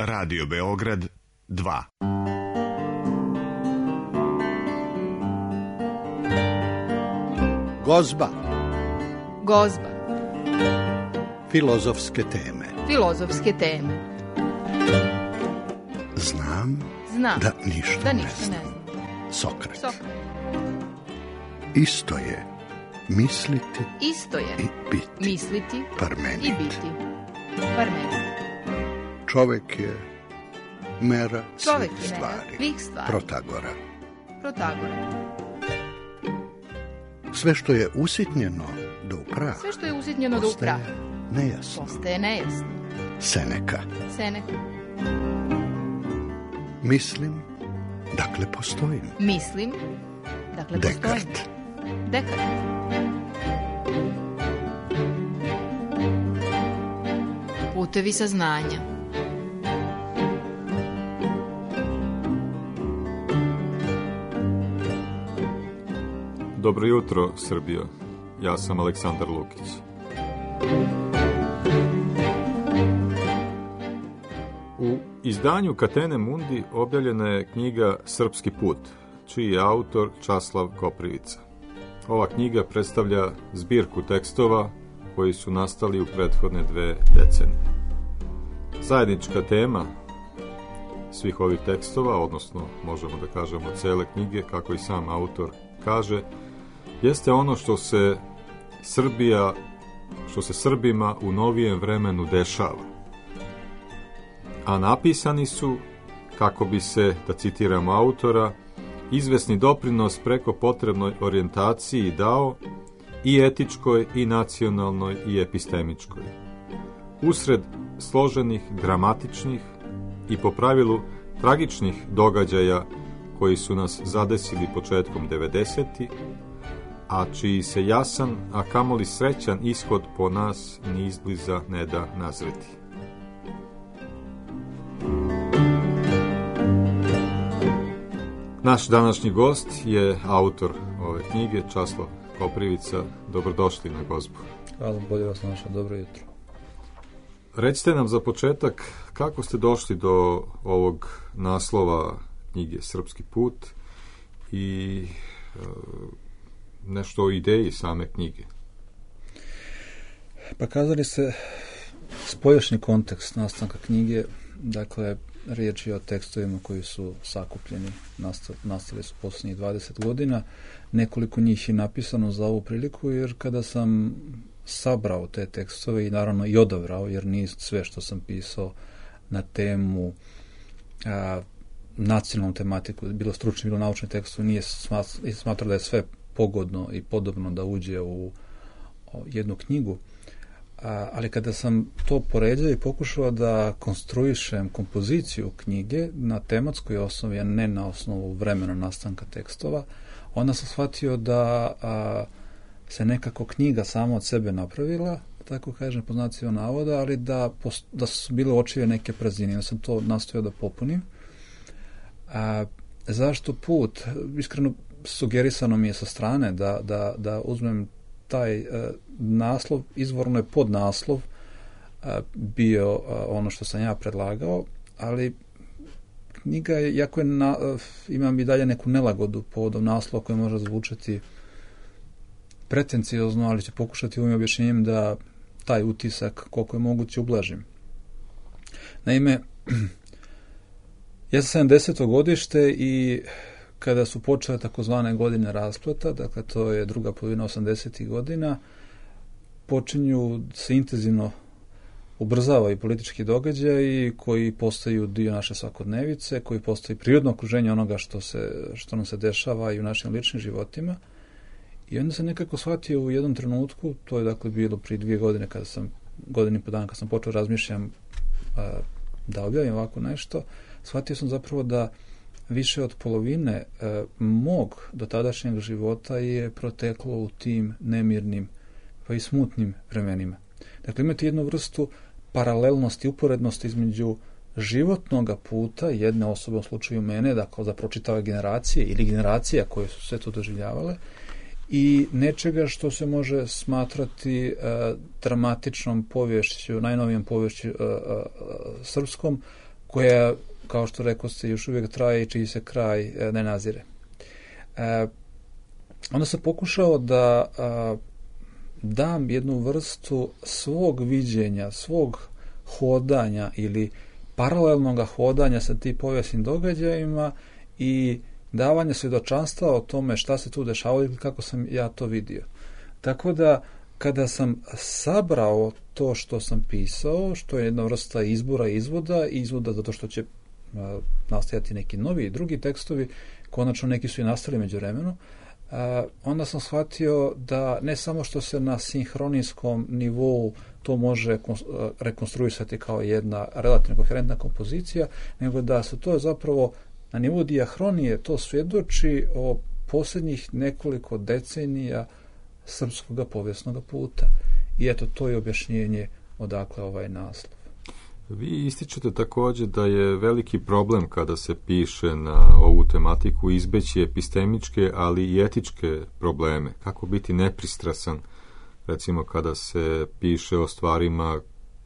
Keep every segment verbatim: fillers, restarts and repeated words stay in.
Radio Beograd dva. Gozba. Gozba. Filozofske teme. Filozofske teme. Znam, Znam da ništa, da ne ništa znam. ne znam. Sokrat. Sokrat. Isto je misliti Isto je i biti. misliti Parmenid. i biti. Parmenid. Čovek je mera Čovek svih je mera stvari. svih stvari. Protagora. Protagora. Sve što je usitnjeno do prah Sve što je usitnjeno do postaje prah nejasno. postaje nejasno. Seneka. Seneka. Mislim, dakle postojim. Mislim, dakle postojim. Dekart. Dekart. Putevi saznanja. Dobro jutro, Srbijo. Ja sam Aleksandar Lukić. U izdanju Catene Mundi objavljena je knjiga Srpski put, čiji je autor Časlav Koprivica. Ova knjiga predstavlja zbirku tekstova koji su nastali u prethodne dve decenije. Zajednička tema svih ovih tekstova, odnosno možemo da kažemo cele knjige, kako i sam autor kaže, jeste ono što se Srbija, što se Srbima u novijem vremenu dešava. A napisani su kako bi se, da citiramo autora, izvesni doprinos preko potrebnoj orijentaciji dao i etičkoj, i nacionalnoj, i epistemičkoj. Usred složenih, dramatičnih i po pravilu tragičnih događaja koji su nas zadesili početkom devedesetih, a čiji se jasan, a kamoli srećan ishod po nas ni izbliza ne da nazreti. Naš današnji gost je autor ove knjige, Časlav Koprivica. Dobrodošli na Gozbu. Hvala, bolje vas našao, dobro jutro. Recite nam za početak kako ste došli do ovog naslova knjige Srpski put i e, nešto o ideji same knjige. Pa kazali ste spoljašnji kontekst nastanka knjige, dakle riječ je o tekstovima koji su sakupljeni, nastali su posljednjih dvadeset godina, nekoliko njih je napisano za ovu priliku, jer kada sam sabrao te tekstove i naravno i odabrao, jer nije sve što sam pisao na temu a, nacionalnu tematiku, bilo stručni, bilo naučni tekstu, nije smatrao da je sve pogodno i podobno da uđe u o, jednu knjigu. A, ali kada sam to poređao i pokušao da konstruišem kompoziciju knjige na tematskoj osnovi, a ne na osnovu vremena nastanka tekstova, onda sam shvatio da a, se nekako knjiga sama od sebe napravila, tako kažem, po znacima navoda, ali da, da su bile očive neke praznine. Ja sam to nastojao da popunim. A, zašto put? Iskreno sugerisano mi je sa strane da, da, da uzmem taj uh, naslov, izvorno je podnaslov uh, bio uh, ono što sam ja predlagao, ali knjiga je, jako je na, uh, imam i dalje neku nelagodu povodom naslova koji može zvučati pretenciozno, ali ću pokušati ovim objašnjenjem da taj utisak koliko je moguće ublažim. Naime, ja sam sedamdeseto godište i kada su počele takozvane godine raspleta, dakle to je druga polovina osamdesetih godina, počinju se intenzivno ubrzavaju politički događaji koji postaju dio naše svakodnevice, koji postaju prirodno okruženje onoga što, se, što nam se dešava i u našim ličnim životima. I onda sam nekako shvatio u jednom trenutku, to je dakle bilo prije dvije godine, kada sam, godinu i po dana, kada sam počeo razmišljam a, da objavim ovako nešto, shvatio sam zapravo da više od polovine e, mog dotadašnjeg života je proteklo u tim nemirnim pa i smutnim vremenima. Dakle, imate jednu vrstu paralelnosti, uporednosti između životnog puta jedne osobe, u slučaju mene, dakle za pročitave generacije ili generacija koje su sve to doživljavale, i nečega što se može smatrati e, dramatičnom povješću, najnovijom povješću e, e, srpskom, koja, kao što rekao ste, još uvijek traje i čiji se kraj e, ne nazire. E, onda sam pokušao da a, dam jednu vrstu svog viđenja, svog hodanja ili paralelnog hodanja sa tim povijesnim događajima i davanja svjedočanstva o tome šta se tu dešavalo ili kako sam ja to vidio. Tako da, kada sam sabrao to što sam pisao, što je jedna vrsta izbora i izvoda, izvoda zato što će a, nastajati neki novi i drugi tekstovi, konačno neki su i nastali međuvremenu, a, onda sam shvatio da ne samo što se na sinhronijskom nivou to može rekonstruisati kao jedna relativno koherentna kompozicija, nego da se to zapravo na nivou dijahronije to svjedoči o posljednjih nekoliko decenija srpskog povijesnog puta. I eto, to je objašnjenje odakle ovaj naslov. Vi ističete također da je veliki problem kada se piše na ovu tematiku izbeći epistemičke, ali i etičke probleme. Kako biti nepristrasan, recimo kada se piše o stvarima e,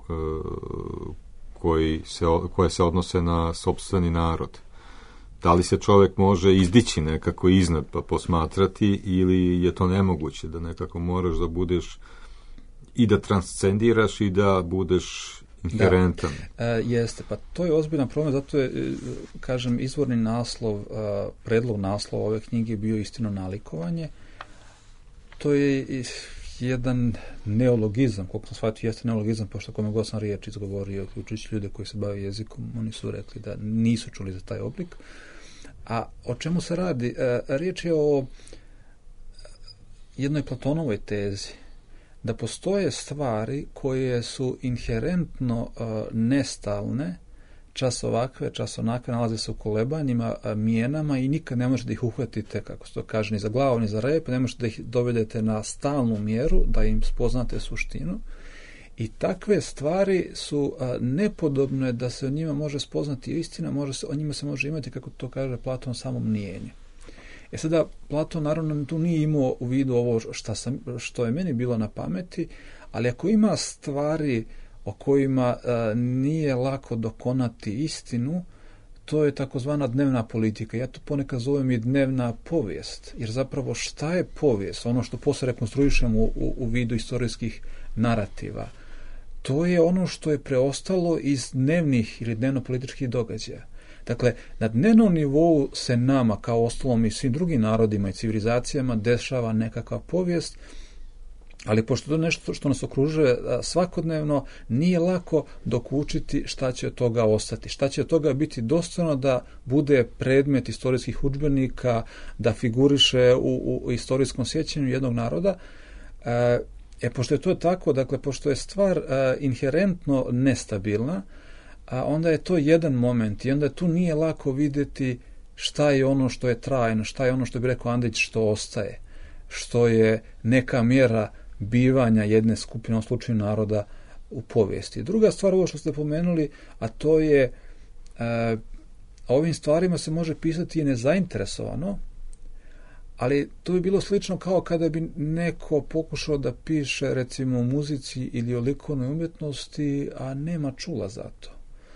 koji se, koje se odnose na sopstveni narod. Da li se čovjek može izdići nekako iznad pa posmatrati ili je to nemoguće da nekako moraš da budeš i da transcendiraš i da budeš inherentan? Da, e, jeste, pa to je ozbiljan problem, zato je, kažem, izvorni naslov, e, predlog naslova ove knjige bio Istino nalikovanje. To je jedan neologizam, koliko sam shvatio, jeste neologizam, pošto kome god sam riječ izgovorio, uključujući ljude koji se bave jezikom, oni su rekli da nisu čuli za taj oblik. A o čemu se radi? E, riječ je o jednoj Platonovoj tezi, da postoje stvari koje su inherentno uh, nestalne, čas ovakve, čas onakve, nalaze se u kolebanjima, uh, mijenama i nikad ne možete da ih uhvatite, kako se to kaže, ni za glavu, ni za rep, ne možete da ih dovedete na stalnu mjeru, da im spoznate suštinu. I takve stvari su uh, nepodobne da se o njima može spoznati istina, može se, o njima se može imati, kako to kaže Platon, samo mnijenje. E sada, Platon naravno tu nije imao u vidu ovo šta sam, što je meni bilo na pameti, ali ako ima stvari o kojima a, nije lako dokonati istinu, to je takozvana dnevna politika. Ja to ponekad zovem i dnevna povijest, jer zapravo šta je povijest? Ono što posle rekonstruišemo u, u, u vidu istorijskih narativa. To je ono što je preostalo iz dnevnih ili dnevno-političkih događaja. Dakle, na dnevnom nivou se nama, kao ostalom i svim drugim narodima i civilizacijama, dešava nekakva povijest, ali pošto to je nešto što nas okružuje svakodnevno, nije lako dokučiti šta će od toga ostati, šta će od toga biti dostojno da bude predmet istorijskih udžbenika, da figuriše u, u istorijskom sjećanju jednog naroda. E, pošto je to tako, dakle, pošto je stvar e, inherentno nestabilna, a onda je to jedan moment i onda tu nije lako vidjeti šta je ono što je trajno, šta je ono što bi rekao Andrić što ostaje, što je neka mjera bivanja jedne skupine, u slučaju naroda, u povijesti. Druga stvar, ovo što ste pomenuli, a to je e, ovim stvarima se može pisati i nezainteresovano, ali to bi bilo slično kao kada bi neko pokušao da piše recimo o muzici ili o likovnoj umjetnosti, a nema čula za to.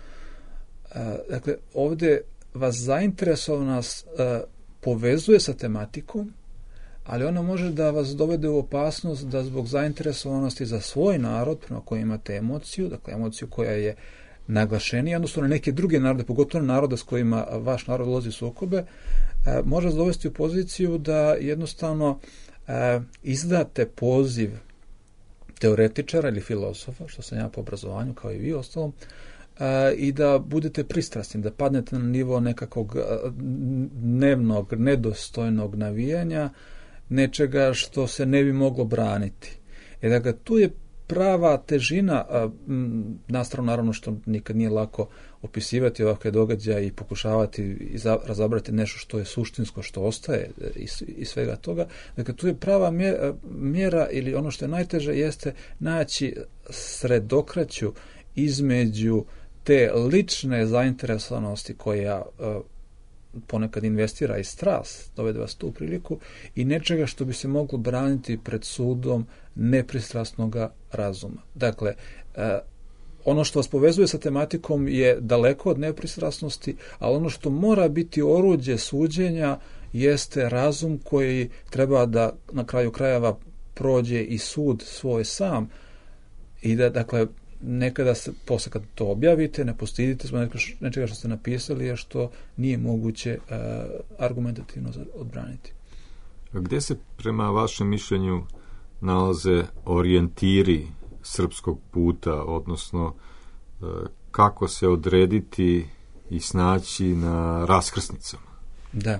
Dakle, ovdje vas zainteresovanost uh, povezuje sa tematikom, ali ona može da vas dovede u opasnost da zbog zainteresovanosti za svoj narod, prema kojem imate emociju, dakle emociju koja je naglašenija, odnosno na neke druge narode, pogotovo narode s kojima vaš narod ulazi u sukobe, uh, može vas dovesti u poziciju da jednostavno uh, izdate poziv teoretičara ili filozofa, što sam ja po obrazovanju, kao i vi ostalom, i da budete pristrasni, da padnete na nivo nekakvog dnevnog, nedostojnog navijanja, nečega što se ne bi moglo braniti. E dakle, tu je prava težina, nastavno naravno što nikad nije lako opisivati ovakve događaje i pokušavati razabrati nešto što je suštinsko, što ostaje iz svega toga. Dakle, tu je prava mjera ili ono što je najteže jeste naći sredokraću između te lične zainteresovanosti koja uh, ponekad investira i strast, dovede vas tu u priliku, i nečega što bi se moglo braniti pred sudom nepristrasnog razuma. Dakle, uh, ono što vas povezuje sa tematikom je daleko od nepristrasnosti, ali ono što mora biti oruđe suđenja jeste razum koji treba da na kraju krajeva prođe i sud svoj sam i da, dakle, nekada se, posle kad to objavite, ne postidite zbog nečega što ste napisali, je što nije moguće uh, argumentativno odbraniti. A gdje se prema vašem mišljenju nalaze orijentiri srpskog puta, odnosno uh, kako se odrediti i snaći na raskrsnicama? Da.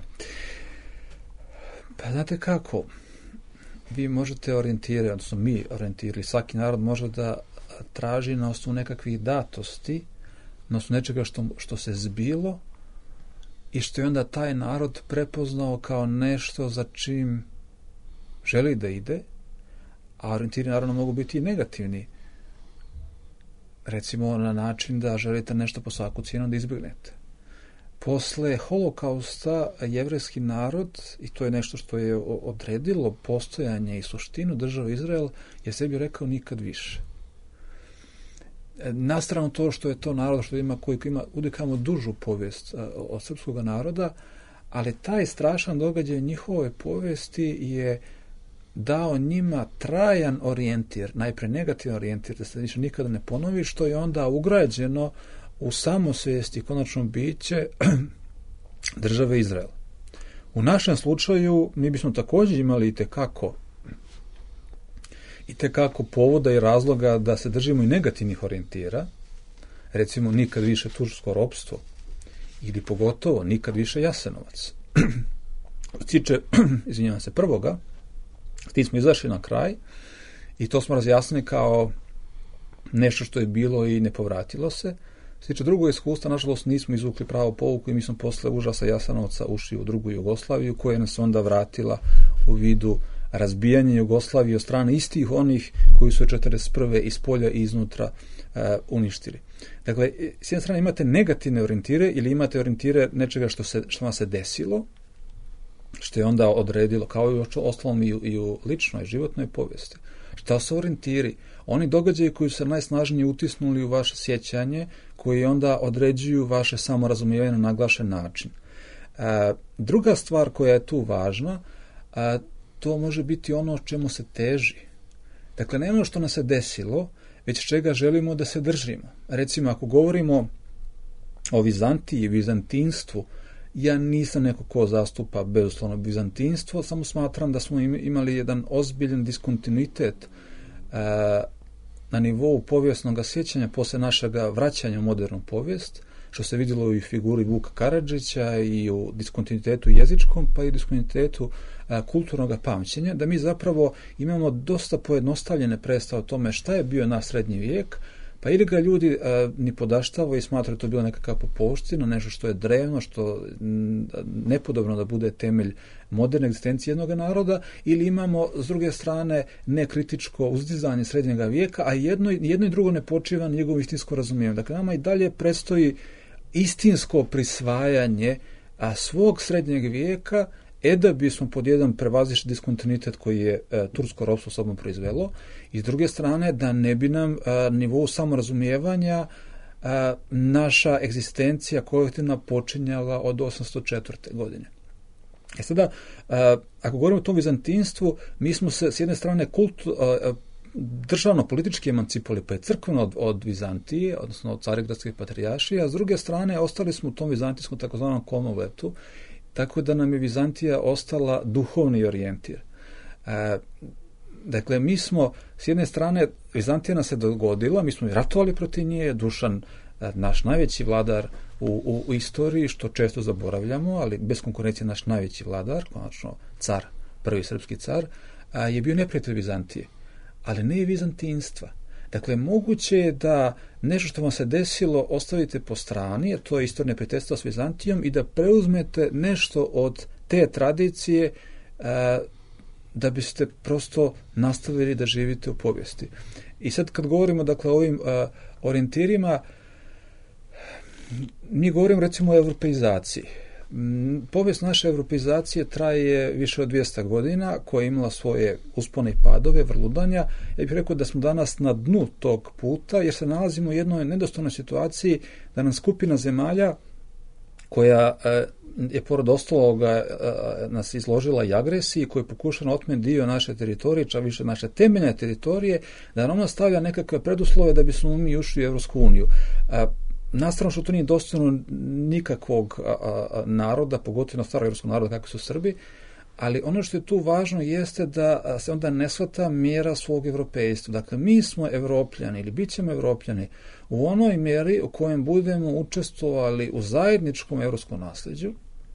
Pa znate kako, vi možete orijentirati, odnosno mi orijentirali, svaki narod može da traži na osnovu nekakvih datosti, na osnovu nečega što, što se zbilo i što je onda taj narod prepoznao kao nešto za čim želi da ide, a orijentiri naravno mogu biti i negativni. Recimo na način da želite nešto po svaku cijenu da izbjegnete. Posle holokausta jevrejski narod, i to je nešto što je odredilo postojanje i suštinu države Izrael, je sebi rekao nikad više. Na stranu to što je to narod što ima, koji ima udikamo dužu povijest od srpskog naroda, ali taj strašan događaj u njihovoj povijesti je dao njima trajan orijentir, najpre negativan orijentir, da se više nikada ne ponovi, što je onda ugrađeno u samosvijest i konačno biće države Izrael. U našem slučaju mi bismo također imali i tekako i tekako povoda i razloga da se držimo i negativnih orijentira, recimo nikad više tursko ropstvo ili pogotovo nikad više Jasenovac. Tiče, izvinjavam se, prvoga, s tim smo izašli na kraj i to smo razjasnili kao nešto što je bilo i ne povratilo se. S tiče drugog iskustva, nažalost, nismo izvukli pravo pouku i mi smo posle užasa Jasenovca ušli u drugu Jugoslaviju, koja nas onda vratila u vidu razbijanja Jugoslavije od strane istih onih koji su četrdeset prve iz polja i iznutra uh, uništili. Dakle, s jedne strane imate negativne orijentire ili imate orijentire nečega što, se, što vam se desilo, što je onda odredilo, kao i u ostalom i u, i u ličnoj životnoj povijesti. Šta su orijentiri? Oni događaji koji su se najsnažnije utisnuli u vaše sjećanje, koji onda određuju vaše samorazumijevanje na naglašen način. E, druga stvar koja je tu važna, a, to može biti ono čemu se teži. Dakle, ne ono što nas se desilo, već čega želimo da se držimo. Recimo, ako govorimo o Vizantiji i vizantinstvu, ja nisam neko ko zastupa bezuslovno vizantinstvo, samo smatram da smo imali jedan ozbiljan diskontinuitet uh, na nivou povijesnog sjećanja posle našeg vraćanja u modernu povijest, što se vidjelo i u figuri Vuka Karadžića i u diskontinuitetu jezičkom, pa i u diskontinuitetu uh, kulturnog pamćenja, da mi zapravo imamo dosta pojednostavljene predstave o tome šta je bio naš srednji vijek, pa ili ga ljudi a, ni podaštavaju i smatraju to bilo nekakav popovština, nešto što je drevno, što m, nepodobno da bude temelj moderne egzistencije jednog naroda, ili imamo s druge strane nekritičko uzdizanje srednjega vijeka, a jedno, jedno i drugo ne počiva na njegovom istinskom razumijevanju. Dakle, nama i dalje predstoji istinsko prisvajanje a, svog srednjeg vijeka, e da bismo pod jedan prevazišli diskontinuitet koji je e, tursko ropstvo sobom proizvelo, i s druge strane da ne bi nam e, nivou samorazumijevanja e, naša egzistencija kolektivna počinjala od osamsto četvrte godine. E sada, e, ako govorimo o tom vizantinstvu, mi smo se s jedne strane kultu, e, državno-politički emancipali, pa je crkveno od, od Vizantije, odnosno od Carigradske patrijaršije, a s druge strane ostali smo u tom vizantijskom takozvanom Commonwealthu, tako da nam je Vizantija ostala duhovni orijentir. E, dakle, mi smo, s jedne strane, Vizantija nas se dogodila, mi smo i ratovali protiv nje, Dušan, naš najveći vladar u, u, u istoriji, što često zaboravljamo, ali bez konkurencije naš najveći vladar, konačno car, prvi srpski car, a, je bio neprijatelj Vizantije, ali ne i vizantinstva. Dakle, moguće je da nešto što vam se desilo ostavite po strani, jer to je istorija neprijateljstva s Vizantijom, i da preuzmete nešto od te tradicije a, da biste prosto nastavili da živite u povijesti. I sad kad govorimo dakle o ovim a, orijentirima, mi govorimo recimo o europeizaciji. Povijest naše europeizacije traje više od dvjesto godina, koja je imala svoje uspone i padove, vrludanja. Ja bih rekao da smo danas na dnu tog puta, jer se nalazimo u jednoj nedostojnoj situaciji da nam skupina zemalja koja je pored ostaloga nas izložila i agresiji, koja je pokušala otmeti dio naše teritorije, čak više naše temeljne teritorije, da nam ona stavlja nekakve preduslove da bismo mi ušli u Evropsku uniju. Na stranu što to nije dostojno nikakvog a, a, naroda, pogotovo starog evropskog naroda kako su Srbi, ali ono što je tu važno jeste da se onda ne shvata mjera svog evropejstva. Dakle, mi smo Evropljani ili bit ćemo Evropljani u onoj mjeri u kojem budemo učestvovali u zajedničkom evropskom nasljeđu,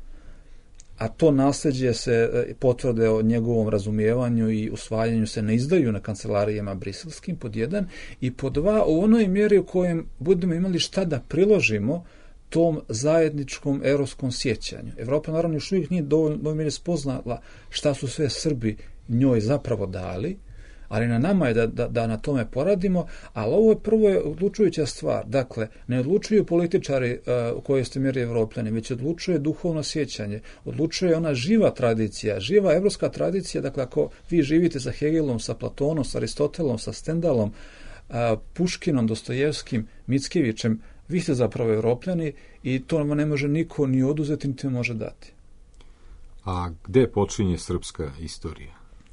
a to nasljeđe se potvrde o njegovom razumijevanju i usvajanju se ne izdaju na kancelarijama briselskim, pod jedan, i pod dva, u onoj mjeri u kojem budemo imali šta da priložimo tom zajedničkom evropskom sjećanju. Evropa naravno još uvijek nije dovoljno mjeri spoznala šta su sve Srbi njoj zapravo dali, ali na nama je da, da, da na tome poradimo, ali ovo je prvo je odlučujuća stvar. Dakle, ne odlučuju političari uh, u kojoj ste mjeri Evropljani, već odlučuje duhovno sjećanje, odlučuje ona živa tradicija, živa evropska tradicija. Dakle, ako vi živite sa Hegelom, sa Platonom, sa Aristotelom, sa Stendalom, uh, Puškinom, Dostojevskim, Mickiewicz, vi ste zapravo Evropljani i to nam ne može niko ni oduzeti, niti može dati. A gde počinje srpska istorija?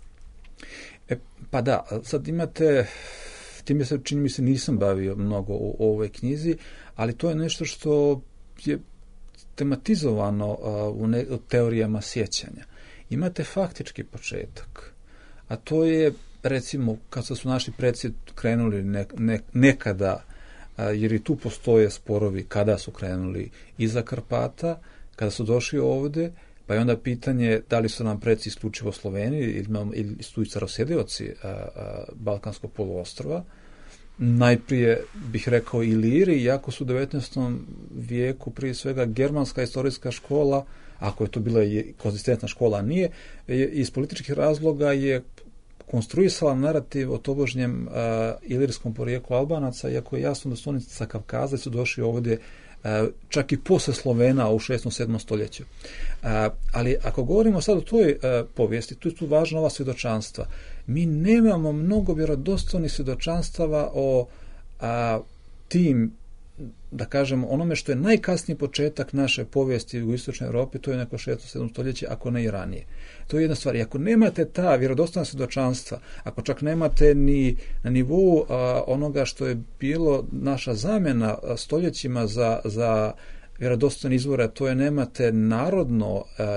E, pa da, sad imate, time se čini mi se nisam bavio mnogo u, u ovoj knjizi, ali to je nešto što je tematizovano uh, u, ne, u teorijama sjećanja. Imate faktički početak, a to je, recimo, kad su naši preci krenuli ne, ne, nekada, uh, jer i tu postoje sporovi kada su krenuli iza Karpata, kada su došli ovde, pa je onda pitanje da li su nam preci isključivo Sloveni ili, ili su i starosjedioci a, a, Balkanskog poluostrva. Najprije bih rekao Iliri, iako su u devetnaestom vijeku prije svega germanska istorijska škola, ako je to bila konzistentna škola, nije, iz političkih razloga je konstruisala narativ o tobožnjem a, ilirskom porijeklu Albanaca, iako je jasno da su oni sa Kavkaza su došli ovdje čak i posle Slovena u šestom sedmom stoljeću. Ali ako govorimo sad o toj povijesti, tu je tu važna ova svjedočanstva. Mi nemamo mnogo vjerodostojnih svjedočanstava o a, tim, da kažem, onome što je najkasniji početak naše povijesti u istočnoj Europi, to je neko šesto sedmo stoljeće, ako ne i ranije. To je jedna stvar. I ako nemate ta vjerodostojna svjedočanstva, ako čak nemate ni na nivou a, onoga što je bilo naša zamjena a, stoljećima za, za vjerodostojne izvore, to je nemate narodno, a,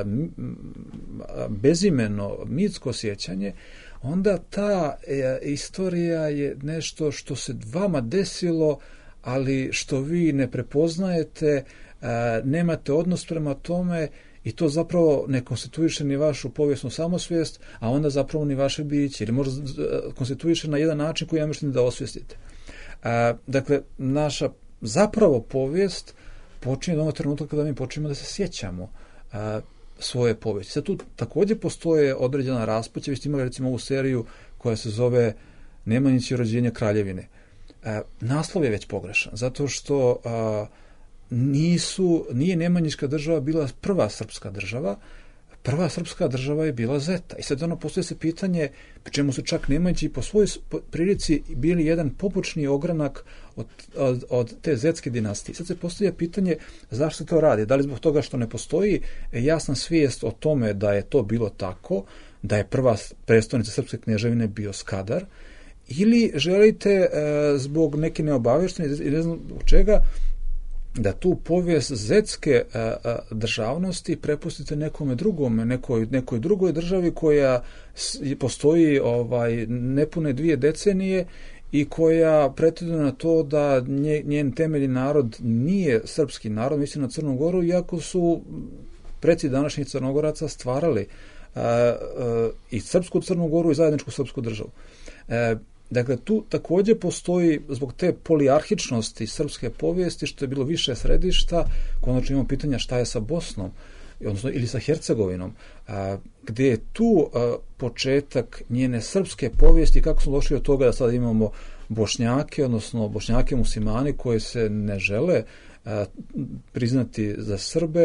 a, bezimeno, mitsko sjećanje, onda ta a, istorija je nešto što se vama desilo, ali što vi ne prepoznajete, a, nemate odnos prema tome i to zapravo ne konstituiše ni vašu povijesnu samosvijest, a onda zapravo ni vaše biće, ili možda konstituiše na jedan način koji ne možete da osvijestite. A, dakle, naša zapravo povijest počinje do onog trenutka kada mi počinjemo da se sjećamo a, svoje povijesti. Sad tu također postoje određena raspuća, vi ste imali recimo ovu seriju koja se zove Nemanjići rođenje kraljevine. A, naslov je već pogrešan, zato što a, nisu, nije Nemanjiška država bila prva srpska država, prva srpska država je bila Zeta. I sad ono postoje se pitanje, pri čemu su čak Nemanjići po svojoj prilici bili jedan popučni ogranak od, od, od te zetske dinastije. Sad se postavlja pitanje zašto to radi. Da li zbog toga što ne postoji jasna svijest o tome da je to bilo tako, da je prva prestolnica srpske kneževine bio Skadar, ili želite e, zbog neke neobavještene i ne znam zbog čega da tu povijest zetske a, a, državnosti prepustite nekome drugome, nekoj, nekoj drugoj državi koja s, postoji ovaj, nepune dvije decenije i koja pretenduje na to da nje, njen temeljni narod nije srpski narod, mislim na Crnu Goru, iako su preci današnjih Crnogoraca stvarali a, a, i srpsku Crnu Goru i zajedničku srpsku državu. A, Dakle, tu također postoji, zbog te polijarhičnosti srpske povijesti, što je bilo više središta, konačno imamo pitanja šta je sa Bosnom, odnosno ili sa Hercegovinom, a, gdje je tu a, početak njene srpske povijesti, kako smo došli od toga da sad imamo Bošnjake, odnosno Bošnjake muslimani koji se ne žele a, priznati za Srbe,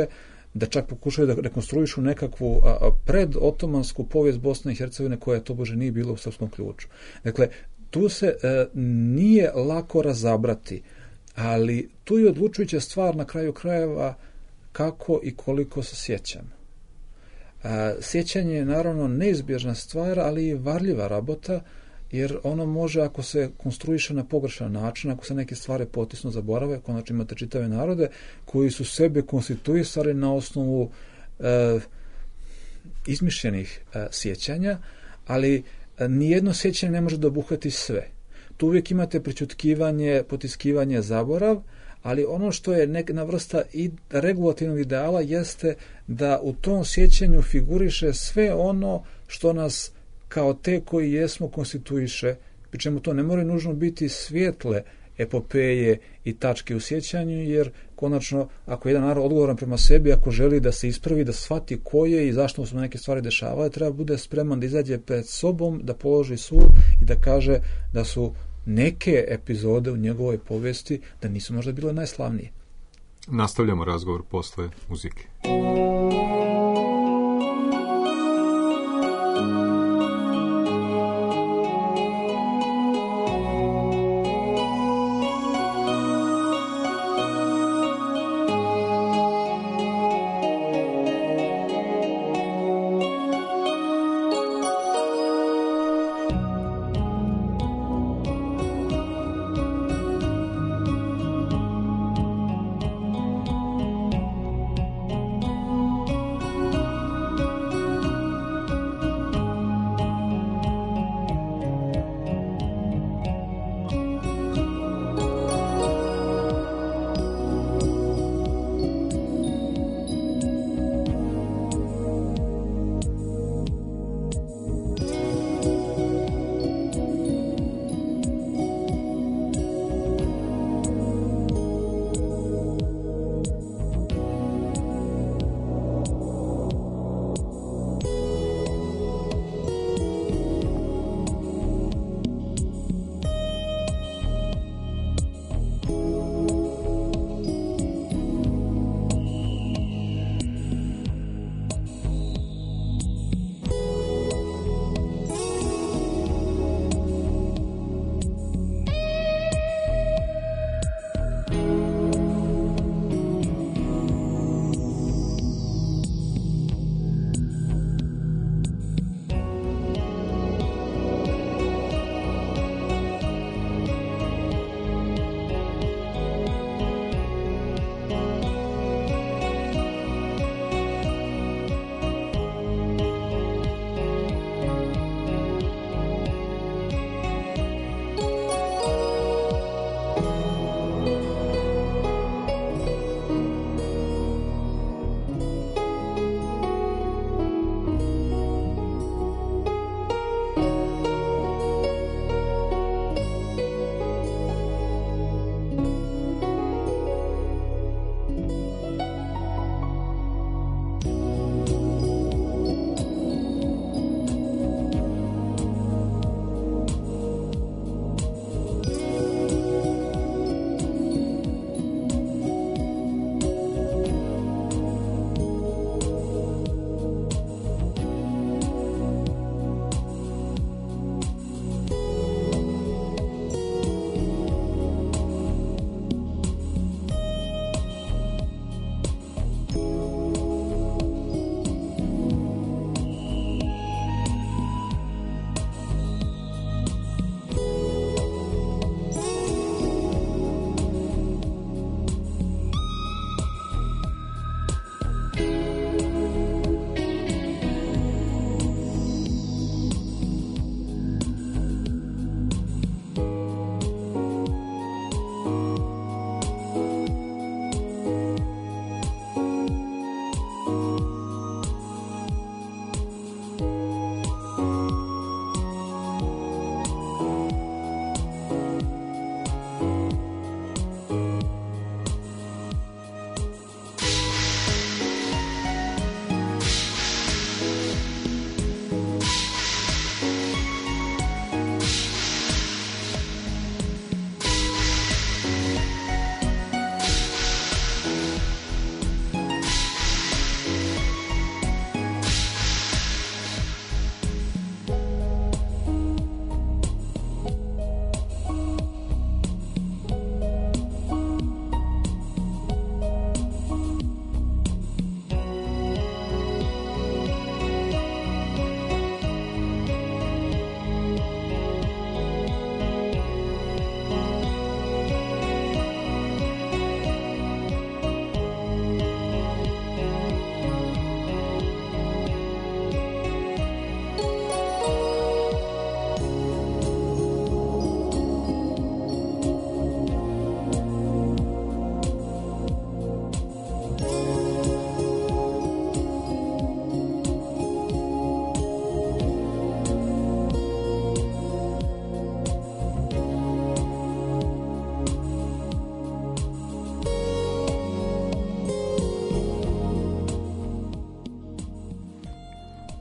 da čak pokušaju da rekonstruišu nekakvu a, predotomansku povijest Bosne i Hercegovine koja tobože nije bila u srpskom ključu. Dakle, tu se e, nije lako razabrati, ali tu je odlučujuća stvar na kraju krajeva kako i koliko se sjećamo. A, sjećanje je naravno neizbježna stvar, ali i varljiva rabota, jer ono može, ako se konstruiše na pogrešan način, ako se neke stvari potisno zaborave, konačno imate čitave narode koji su sebe konstituisali na osnovu e, izmišljenih e, sjećanja, ali e, nijedno sjećanje ne može da obuhvati sve. Tu uvijek imate pričutkivanje, potiskivanje, zaborav, ali ono što je neka vrsta i regulativnog ideala jeste da u tom sjećanju figuriše sve ono što nas kao te koji jesmo konstituiše, pri čemu to ne mora nužno biti svijetle epopeje i tačke u sjećanju, jer konačno, ako je jedan narod odgovoran prema sebi, ako želi da se ispravi, da shvati ko je i zašto mu se neke stvari dešavaju, treba bude spreman da izađe pred sobom, da položi sud i da kaže da su neke epizode u njegovoj povijesti da nisu možda bile najslavnije. Nastavljamo razgovor posle muzike.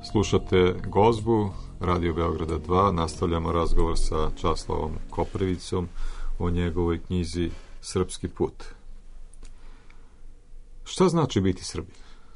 Slušate Gozbu, Radio Beograda dva, nastavljamo razgovor sa Časlavom Koprivicom o njegovoj knjizi Srpski put. Šta znači biti Srbin?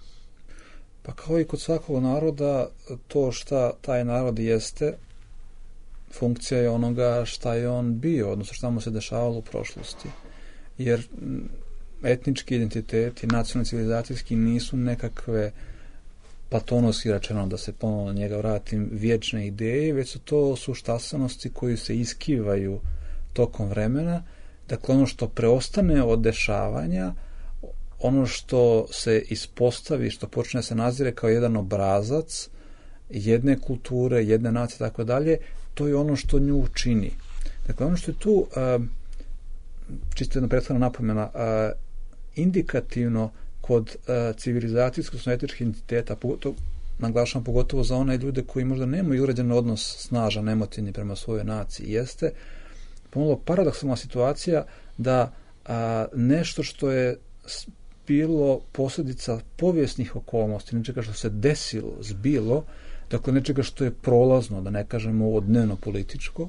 Pa kao i kod svakog naroda, to šta taj narod jeste, funkcija je onoga šta je on bio, odnosno šta mu se dešavalo u prošlosti. Jer etnički identiteti, nacionalni civilizacijski nisu nekakve, platonovski rečeno, da se ponovno na njega vratim, vječne ideje, već su to suštasanosti koji se iskivaju tokom vremena. Dakle, ono što preostane od dešavanja, ono što se ispostavi, što počne se nazire kao jedan obrazac jedne kulture, jedne nacije, tako dalje, to je ono što nju čini. Dakle, ono što je tu, čisto jedna prethodna napomena, indikativno kod civilizacijskog, odnosno etičkih identiteta, pogotovo, naglašavam pogotovo za one ljude koji možda nemaju uređen odnos snažan, emotivni prema svojoj naciji, jeste pomalo paradoksalna situacija da a, nešto što je bilo posljedica povijesnih okolnosti, nečega što se desilo, zbilo, dakle nečega što je prolazno, da ne kažemo ovo dnevno političko,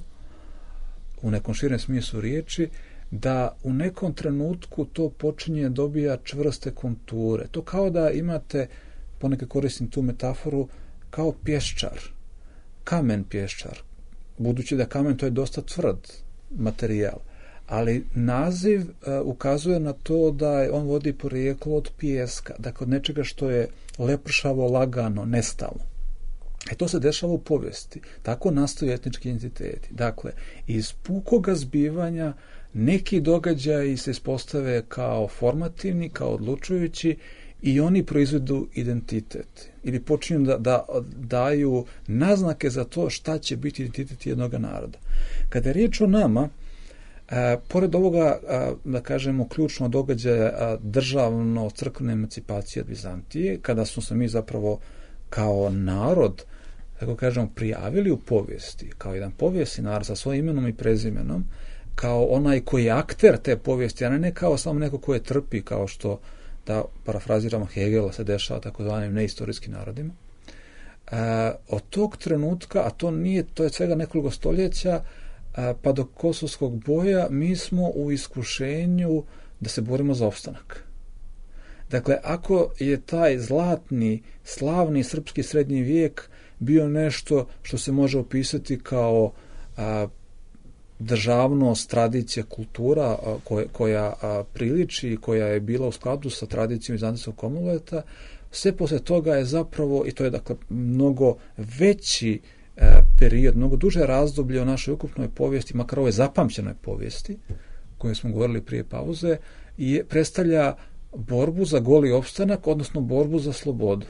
u nekom širem smislu riječi, da u nekom trenutku to počinje dobija čvrste konture. To kao da imate, ponekad koristim tu metaforu, kao pješčar, kamen pješčar, budući da kamen to je dosta tvrd materijal, ali naziv uh, ukazuje na to da on vodi porijeklo od pijeska, dakle od nečega što je lepršavo, lagano, nestalno. E to se dešava u povijesti. Tako nastaju etnički identiteti. Dakle, iz pukoga zbivanja neki događaji se ispostave kao formativni, kao odlučujući i oni proizvedu identitet. Ili počinju da, da daju naznake za to šta će biti identitet jednog naroda. Kada je riječ o nama, E, pored ovoga, a, da kažemo, ključno događaja državno-crkvene emancipacije od Vizantije, kada smo se mi zapravo kao narod, tako kažemo, prijavili u povijesti, kao jedan povijesni narod sa svojim imenom i prezimenom, kao onaj koji je akter te povijesti, a ne, ne kao samo neko koje trpi, kao što, da parafraziramo Hegela, se dešava takozvanim neistorijskim narodima. E, od tog trenutka, a to nije, to je svega nekoliko stoljeća, pa do kosovskog boja, mi smo u iskušenju da se borimo za opstanak. Dakle, ako je taj zlatni, slavni srpski srednji vijek bio nešto što se može opisati kao a, državnost, tradicija, kultura a, koja, koja a, priliči i koja je bila u skladu sa tradicijom Vizantijskog Komuleta, sve posle toga je zapravo, i to je dakle mnogo veći period, mnogo duže razdoblje o našoj ukupnoj povijesti, makar ovoj zapamćenoj povijesti, o kojoj smo govorili prije pauze, i predstavlja borbu za goli opstanak, odnosno borbu za slobodu.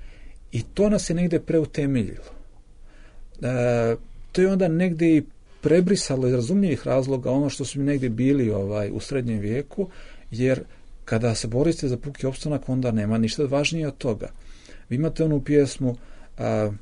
I to nas je negde preutemeljilo. E, to je onda negde i prebrisalo iz razumljivih razloga ono što su mi negde bili ovaj, u srednjem vijeku, jer kada se borite za puki opstanak, onda nema ništa važnije od toga. Vi imate onu pjesmu a,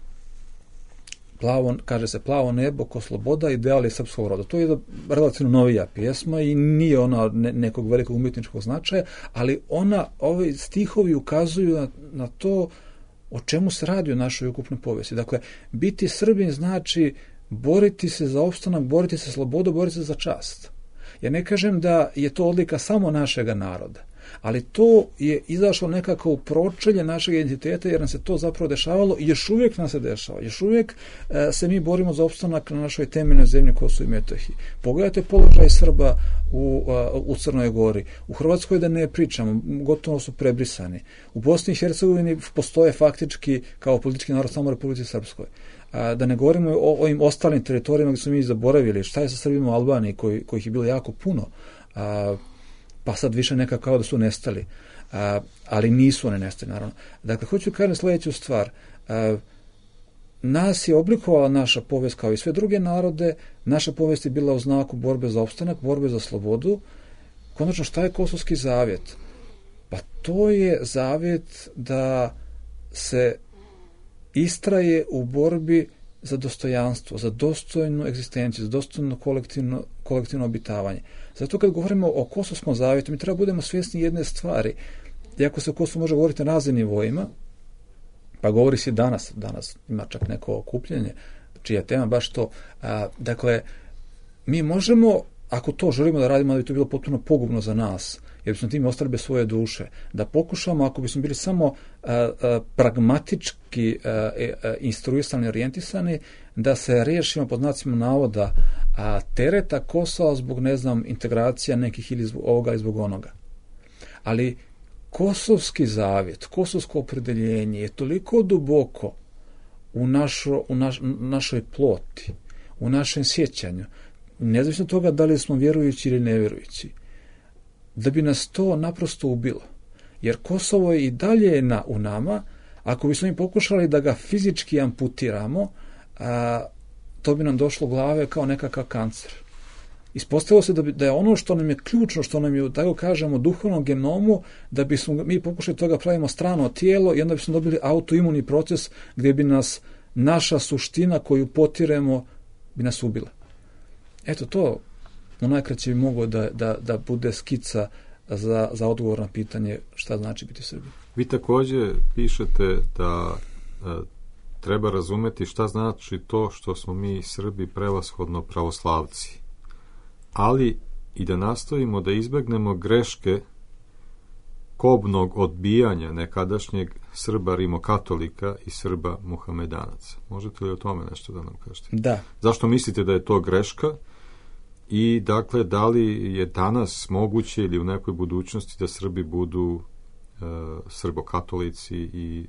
Plavo, kaže se plavo nebo ko sloboda, ideali srpskog roda. To je relativno novija pjesma i nije ona ne, nekog velikog umjetničkog značaja, ali ona, ovi stihovi ukazuju na, na to o čemu se radi u našoj ukupnoj povijesti. Dakle, biti Srbin znači boriti se za opstanak, boriti se za slobodu, boriti se za čast. Ja ne kažem da je to odlika samo našega naroda, ali to je izašlo nekako u pročelje našeg identiteta, jer nam se to zapravo dešavalo i još uvijek nam se dešava. Još uvijek e, se mi borimo za opstanak na našoj temeljnoj zemlji Kosovo i Metohiji. Pogledajte položaj Srba u, a, u Crnoj Gori. U Hrvatskoj da ne pričamo, gotovo su prebrisani. U Bosni i Hercegovini postoje faktički kao politički narod samo u Republici Srpskoj. A, da ne govorimo o ovim ostalim teritorijama gdje smo mi zaboravili. Šta je sa Srbima u Albaniji, koji, kojih je bilo jako puno, a, pa sad više nekako kao da su nestali, a, ali nisu one nestali, naravno. Dakle, hoću kažem sljedeću stvar. A, nas je oblikovala naša povijest kao i sve druge narode. Naša povijest je bila u znaku borbe za opstanak, borbe za slobodu. Konačno, šta je Kosovski zavjet? Pa to je zavjet da se istraje u borbi za dostojanstvo, za dostojnu egzistenciju, za dostojno kolektivno, kolektivno obitavanje. Zato kad govorimo o Kosovskom zavjetu, mi treba budemo svjesni jedne stvari. Iako se o Kosovu može govoriti na raznim nivoima, Pa govori se danas, danas ima čak neko okupljenje, čija tema baš to. A, dakle, mi možemo, ako to želimo da radimo, da bi to bilo potpuno pogubno za nas, jer bismo time ostali bez svoje duše, da pokušamo, ako bismo bili samo a, a, pragmatički a, a, instruisani, orijentisani, da se riješimo pod znacima navoda a, tereta Kosova zbog, ne znam, integracija nekih ili zbog ovoga ili zbog onoga. Ali kosovski zavjet, kosovsko opredeljenje je toliko duboko u, našo, u naš, našoj ploti, u našem sjećanju, nezavisno od toga da li smo vjerujući ili nevjerujući, da bi nas to naprosto ubilo. Jer Kosovo je i dalje na, u nama, ako bismo mi pokušali da ga fizički amputiramo, a, to bi nam došlo u glave kao nekakav kancer. Ispostavilo se da, bi, da je ono što nam je ključno, što nam je, tako kažemo, duhovnom genomu, da bismo mi pokušali toga pravimo strano tijelo i onda bismo dobili autoimuni proces gdje bi nas naša suština koju potiremo bi nas ubila. Eto to u najkraće bi moglo da, da, da bude skica za, za odgovor na pitanje šta znači biti Srbi. Vi također pišete da e, treba razumeti šta znači to što smo mi Srbi prevashodno pravoslavci, ali i da nastojimo da izbegnemo greške kobnog odbijanja nekadašnjeg Srba rimokatolika i Srba muhamedanaca. Možete li o tome nešto da nam kažete? Da. Zašto mislite da je to greška? I dakle, da li je danas moguće ili u nekoj budućnosti da Srbi budu e, srbokatolici i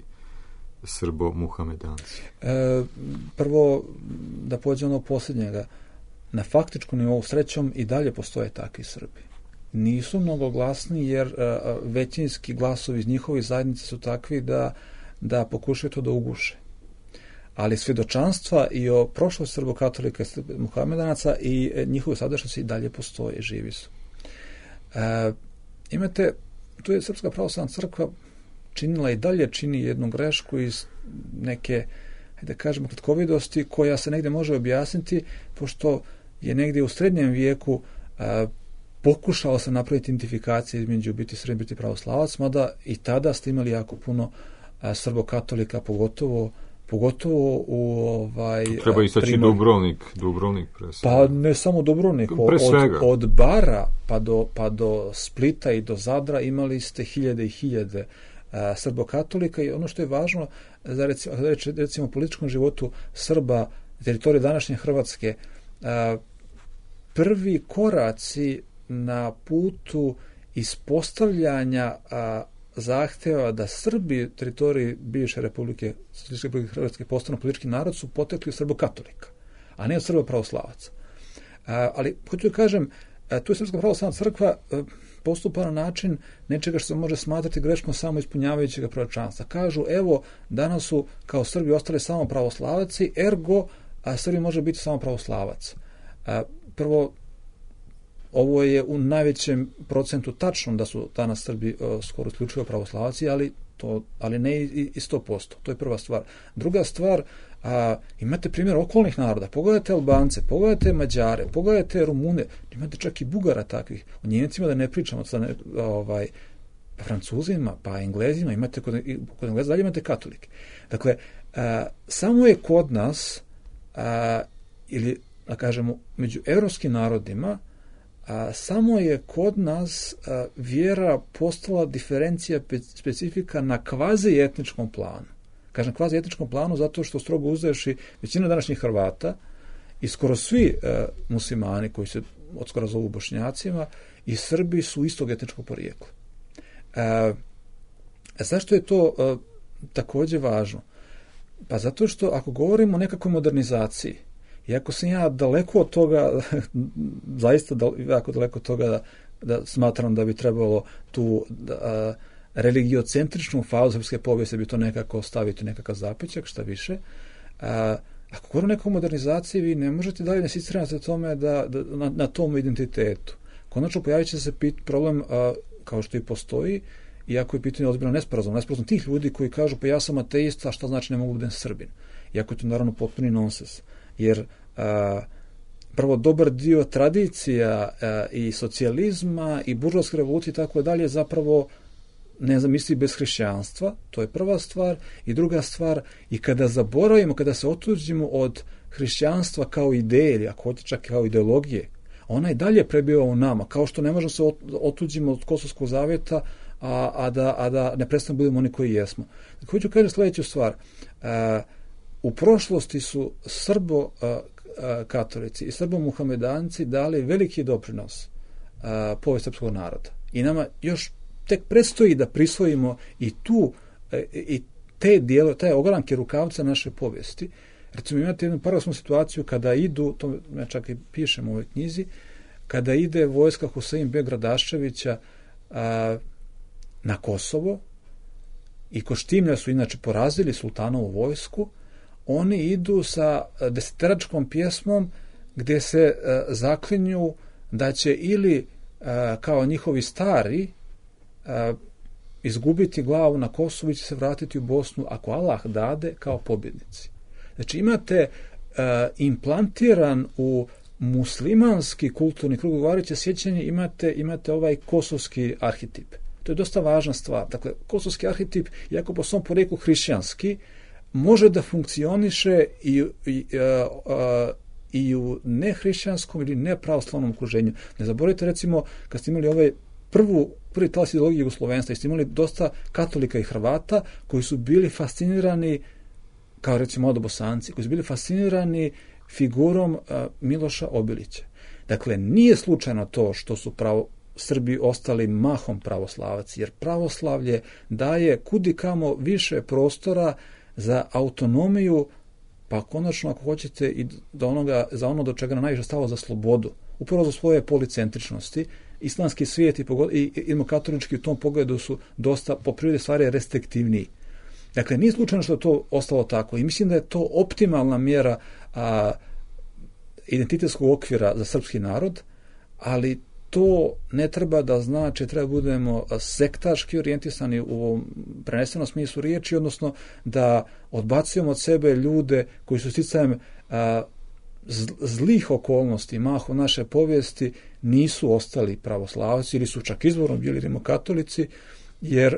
srbo-muhamedanci? E, prvo, da pođemo od posljednjega. Na faktičkom nivou, srećom, i dalje postoje takvi Srbi. Nisu mnogo glasni jer a, većinski glasovi iz njihovih zajednice su takvi da, da pokušaju to da uguše. Ali svjedočanstva i o prošlosti srbokatolika i muhamedanaca i e, njihove sadašnjosti i dalje postoje, živi su. E, imate, tu je Srpska pravoslavna crkva činila i dalje čini jednu grešku iz neke, da kažemo, kratkovidosti koja se negdje može objasniti, pošto je negdje u srednjem vijeku a, pokušalo se napraviti identifikacije između biti Srbi i biti pravoslavac, mada i tada ste imali jako puno a, srbokatolika, pogotovo pogotovo u ovaj treba istaći Dubrovnik, Dubrovnik presve. Pa ne samo Dubrovnik, od, od Bara pa do, pa do Splita i do Zadra imali ste hiljade i hiljade a, srbokatolika i ono što je važno za recimo, recimo u političkom životu Srba, teritorije današnje Hrvatske, a, prvi koraci na putu ispostavljanja a, zahtjeva da Srbi teritoriji bivše Republike, Republike Hrvatske postanu politički narod su potekli od srbokatolika, a ne od Srba pravoslavaca. A, ali, hoću da kažem, a, tu je Srpska pravoslavna crkva a, postupa na način nečega što se može smatrati greškom samo ispunjavajućeg proročanstva. Kažu, evo, danas su kao Srbi ostali samo pravoslavaci, ergo, a Srbi može biti samo pravoslavac. A, prvo, ovo je u najvećem procentu tačno da su danas Srbi uh, skoro isključivo pravoslavaci, ali, to, ali ne i, i sto posto. To je prva stvar. Druga stvar, a, imate primjer okolnih naroda. Pogledajte Albance, pogledajte Mađare, pogledajte Rumune, imate čak i Bugara takvih. O Njemcima da ne pričamo, da ne, ovaj, pa Francuzima, pa Englezima, imate kod, kod Engleza dalje imate katolike. Dakle, a, samo je kod nas, a, ili da kažemo, među evropskim narodima, a, samo je kod nas a, vjera postala diferencija specifika na kvazi etničkom planu. Kažem kvazi etničkom planu zato što strogo uzevši većina današnjih Hrvata i skoro svi a, muslimani koji se odskoro zovu Bošnjacima i Srbi su istog etničkog porijekla. A, zašto je to a, također važno? Pa zato što ako govorimo o nekakvoj modernizaciji, iako sam ja daleko od toga, zaista jako daleko od toga da, da smatram da bi trebalo tu da, religiocentričnu fazu srpske povijesti bi to nekako staviti nekakav zapećak, šta više. A, ako govorimo o nekoj modernizaciji, vi ne možete dalje insistirati na tome da, da, na, na tom identitetu. Konačno pojavit će se pit, problem, a, kao što i postoji, iako je pitanje ozbiljno nesporazum, nesporazum tih ljudi koji kažu pa ja sam ateista, a šta znači ne mogu budem Srbin? Iako je to naravno potpuni nonsens. Jer a, prvo dobar dio tradicija a, i socijalizma i buržovske revolucije i tako dalje zapravo nezamisliv bez hrišćanstva, to je prva stvar, i druga stvar, i kada zaboravimo, kada se otuđimo od hrišćanstva kao ideje, ili ako hoće čak kao ideologije, ona i dalje prebiva u nama, kao što ne možemo se otuđimo od Kosovskog zavjeta, a, a, da, a da ne prestanemo budemo oni koji jesmo. Dakle, hoću kažem sljedeću stvar. A, u prošlosti su Srbo a, a, katolici i Srbo muhamedanci dali veliki doprinos a, povijesti srpskog naroda. I nama još tek predstoji da prisvojimo i tu a, i te dijelo, taj ogranke rukavca naše povijesti. Recimo, imate jednu paradoksalnu situaciju kada idu, to ja čak i pišem u ovoj knjizi, kada ide vojska Husein Beg Radaščevića a, na Kosovo i Koštimlja su inače porazili sultanovu vojsku, oni idu sa deseteračkom pjesmom gdje se a, zaklinju da će ili a, kao njihovi stari a, izgubiti glavu na Kosovu i će se vratiti u Bosnu ako Allah dade kao pobjednici. Znači imate uh, implantiran u muslimanski kulturni krug govoreće sjećanje, imate, imate ovaj kosovski arhetip. To je dosta važna stvar. Dakle, kosovski arhetip, iako po svom porijeklu hrišćanski, može da funkcioniše i, i, uh, uh, i u nehrišćanskom ili nepravoslavnom okruženju. Ne zaboravite, recimo, kad ste imali ovaj prvu, prvi talas ideologije jugoslovenstva, ste imali dosta katolika i Hrvata koji su bili fascinirani, kao recimo od Bosanci, koji su bili fascinirani figurom uh, Miloša Obilića. Dakle, nije slučajno to što su pravo, Srbi ostali mahom pravoslavaci, jer pravoslavlje daje kudi kamo više prostora za autonomiju, pa konačno, ako hoćete, i do onoga, za ono do čega nam najviše stalo, za slobodu. Upravo za svoje policentričnosti. Islamski svijet i, i, i katolički u tom pogledu su dosta, po prirodi stvari, restriktivniji. Dakle, nije slučajno što je to ostalo tako i mislim da je to optimalna mjera a, identitetskog okvira za srpski narod, ali to ne treba da znači, treba budemo sektaški orijentisani u prenesenom smislu riječi, odnosno da odbacujemo od sebe ljude koji su sticajem a, zlih okolnosti, mahom naše povijesti, nisu ostali pravoslavci ili su čak izvorno bili rimokatolici, jer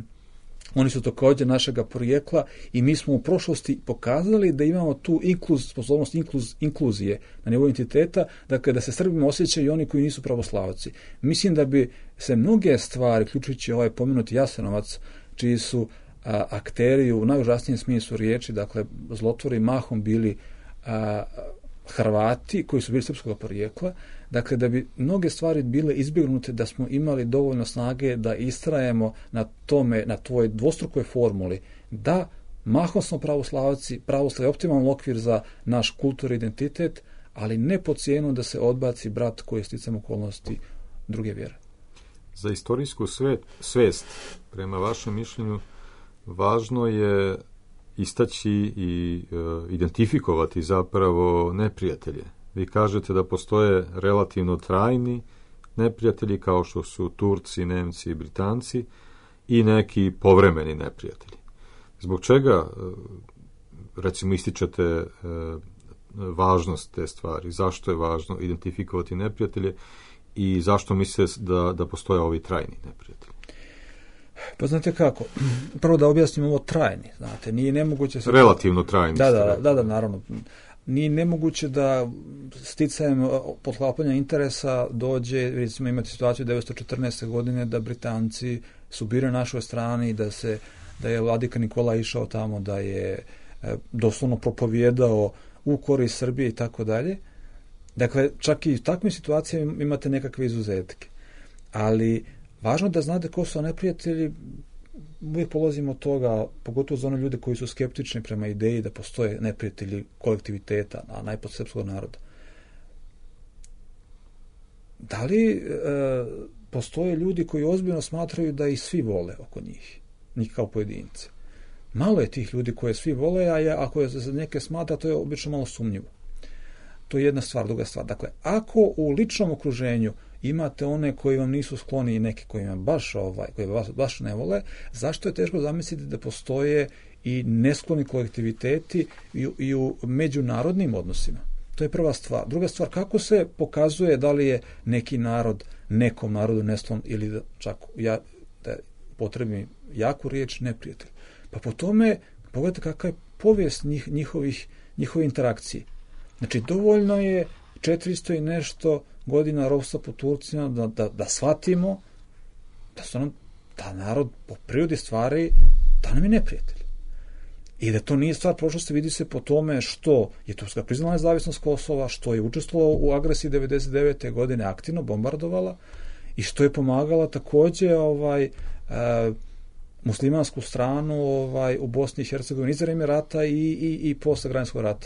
oni su također našega porijekla i mi smo u prošlosti pokazali da imamo tu inkluz, sposobnost inkluz, inkluzije na nivou entiteta, dakle da se Srbima osjećaju oni koji nisu pravoslavci. Mislim da bi se mnoge stvari, uključujući ovaj pomenuti Jasenovac, čiji su a, akteri u najužasnijem smislu riječi, dakle zlotvori mahom bili a, Hrvati koji su bili srpskog porijekla, dakle da bi mnoge stvari bile izbjegnute da smo imali dovoljno snage da istrajemo na tome, na tvojoj dvostrukoj formuli, da mahom smo pravoslavaci, pravoslav je optimalan okvir za naš kulturni identitet, ali ne po cijenu da se odbaci brat koji je sticam okolnosti druge vjere. Za istorijsku svet, svest, prema vašem mišljenju, važno je istaći i e, identifikovati zapravo neprijatelje. Vi kažete da postoje relativno trajni neprijatelji kao što su Turci, Nemci i Britanci i neki povremeni neprijatelji. Zbog čega, recimo, ističete važnost te stvari? Zašto je važno identifikovati neprijatelje i zašto mislite da, da postoje ovi trajni neprijatelji? Pa znate kako, prvo da objasnim ovo trajni, znate, nije nemoguće... Se... Relativno trajni. Da, da, da, da, naravno. Nije nemoguće da sticajem potklapanja interesa dođe, recimo imate situaciju devetsto četrnaeste. godine da Britanci su bili na našoj strani, da se da je vladika Nikola išao tamo, da je e, doslovno propovijedao u korist Srbije i tako dalje. Dakle, čak i u takvim situacijama imate nekakve izuzetke. Ali važno da znate ko su neprijatelji, uvijek polazimo od toga, pogotovo za one ljude koji su skeptični prema ideji da postoje neprijatelji kolektiviteta, a najpod srpskog naroda. Da li e, postoje ljudi koji ozbiljno smatraju da ih svi vole oko njih, njih kao pojedince? Malo je tih ljudi koje svi vole, a je, ako je za neke smatra, to je obično malo sumnjivo. To je jedna stvar, druga stvar. Dakle, ako u ličnom okruženju imate one koji vam nisu skloni i neki koji vam baš, ovaj, koji vas baš ne vole, zašto je teško zamisliti da postoje i neskloni kolektiviteti i, i u međunarodnim odnosima? To je prva stvar. Druga stvar, kako se pokazuje da li je neki narod nekom narodu nesklon ili da čak ja da upotrebim jaku riječ, neprijatelj. Pa po tome, pogledajte kakva je povijest njih, njihovih, njihove interakcije. Znači, dovoljno je četiristo i nešto godina ropstva po Turcima da, da, da shvatimo da su nam, da narod po prirodi stvari, da nam je neprijatelj. I da to nije stvar prošlosti, vidi se po tome što je Turska priznala nezavisnost Kosova, što je učestvovala u agresiji devedeset devete godine, aktivno bombardovala i što je pomagala takođe ovaj, e, muslimansku stranu ovaj, u Bosni i Hercegovini za vreme rata i, i, i posle Građanskog rata.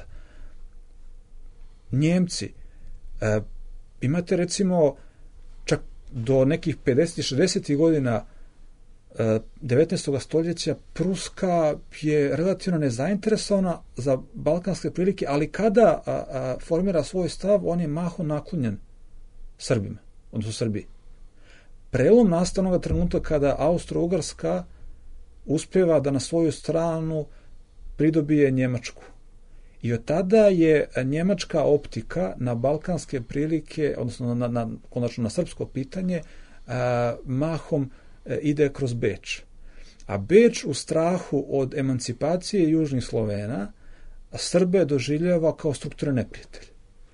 Njemci, e, imate recimo čak do nekih pedeset šezdeset godina devetnaestog stoljeća Pruska je relativno nezainteresovana za balkanske prilike, ali kada a, a, formira svoj stav, on je mahom naklonjen Srbima, odnosno Srbiji. Prelom nastanog trenutka kada Austro-Ugarska uspeva da na svoju stranu pridobije Njemačku. I od tada je njemačka optika na balkanske prilike, odnosno na, na, konačno na srpsko pitanje, a, mahom ide kroz Beč. A Beč u strahu od emancipacije južnih Slovena Srbe doživljava kao strukturni neprijatelj.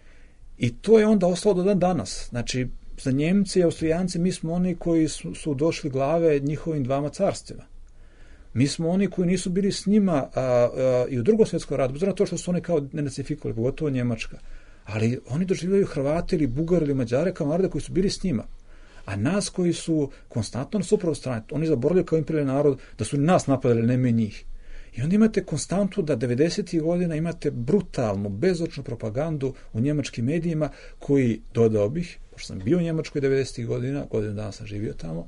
I to je onda ostalo do dan danas. Znači, za Njemce i Austrijanci mi smo oni koji su, su došli glave njihovim dvama carstvima. Mi smo oni koji nisu bili s njima a, a, i u drugom svjetskom ratu, bez to što su oni kao nenacifikovali, pogotovo Njemačka. Ali oni doživljaju Hrvate ili Bugare ili Mađare kao narode koji su bili s njima. A nas koji su konstantno na suprotnoj strani, oni zaboravljaju kao imperijalni narod da su nas napadali, ne mi njih. I onda imate konstantu da devedesetih godina imate brutalnu, bezočnu propagandu u njemačkim medijima koji, dodao bih, pošto sam bio u Njemačkoj devedesetih godina, godinu dana sam živio tamo,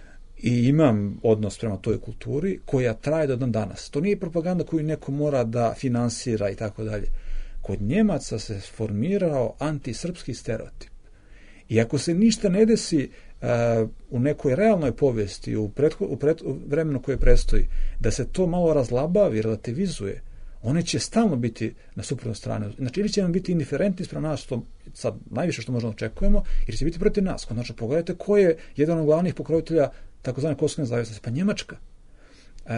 i imam odnos prema toj kulturi koja traje do dan danas. To nije propaganda koju neko mora da finansira i tako dalje. Kod Njemaca se formirao antisrpski stereotip. I ako se ništa ne desi uh, u nekoj realnoj povijesti, u, pretho, u, pret, u vremenu koje prestoji, da se to malo razlabavi, relativizuje, one će stalno biti na suprotnoj strani. Znači, ili će nam biti indiferentni sprem nas, što sad najviše što možemo očekujemo, ili će biti protiv nas. Znači, pogledajte ko je jedan od glavnih pokrovitelja takozvane kosovske nezavisnosti, pa Njemačka. Uh,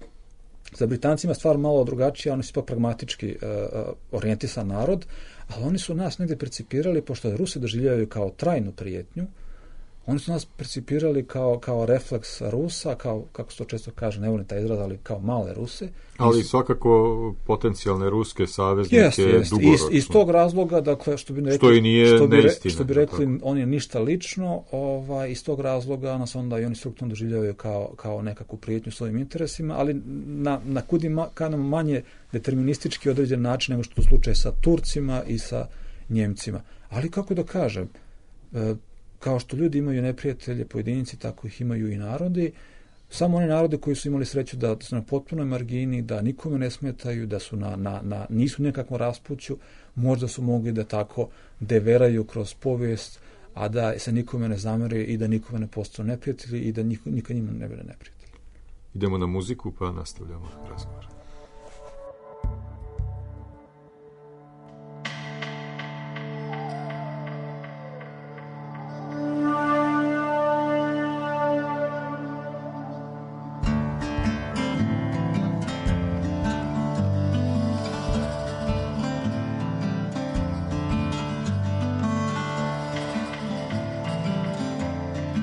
za Britancima stvar malo drugačija, oni su ipak pragmatički uh, orijentisan narod, ali oni su nas negde percipirali, pošto je Rusi doživljavaju kao trajnu prijetnju, oni su nas percipirali kao, kao refleks Rusa, kao, kako se to često kaže, ne volim taj izraz, ali kao male Ruse. Ali Is... svakako potencijalne ruske saveznike jest, jest. dugoročno. Iz, iz tog razloga, dakle, što bi rekli, što i nije što bi, neistina. Što bi rekli, on je ništa lično, ovaj, iz tog razloga nas onda i oni strukturno doživljavaju kao, kao nekakvu prijetnju svojim interesima, ali na, na kudi ma, kanamo manje deterministički određen način nego što je slučaj sa Turcima i sa Njemcima. Ali kako da kažem, e, kao što ljudi imaju neprijatelje pojedinci, tako ih imaju i narodi. Samo oni narode koji su imali sreću da su na potpunoj margini, da nikome ne smetaju, da su na, na, na nisu nekakvom raspuću, možda su mogli da tako deveraju kroz povijest, a da se nikome ne zamere i da nikome ne postanu neprijatelji i da niko, niko njima ne bude neprijatelj. Idemo na muziku pa nastavljamo razgovor.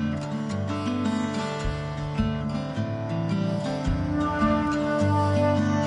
Thank you.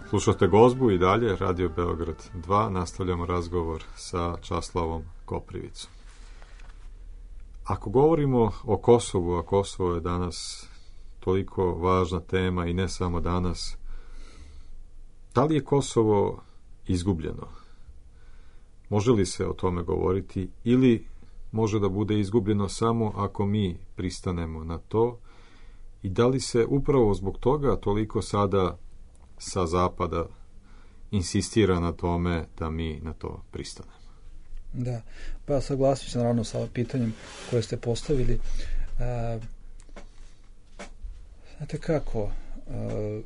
Slušate Gozbu i dalje, Radio Beograd dva, nastavljamo razgovor sa Časlavom Koprivicom. Ako govorimo o Kosovu, a Kosovo je danas toliko važna tema i ne samo danas, da li je Kosovo izgubljeno? Može li se o tome govoriti ili može da bude izgubljeno samo ako mi pristanemo na to i da li se upravo zbog toga toliko sada sa zapada insistira na tome da mi na to pristanemo? Da, pa saglasim se naravno sa pitanjem koje ste postavili. E, znate kako, e,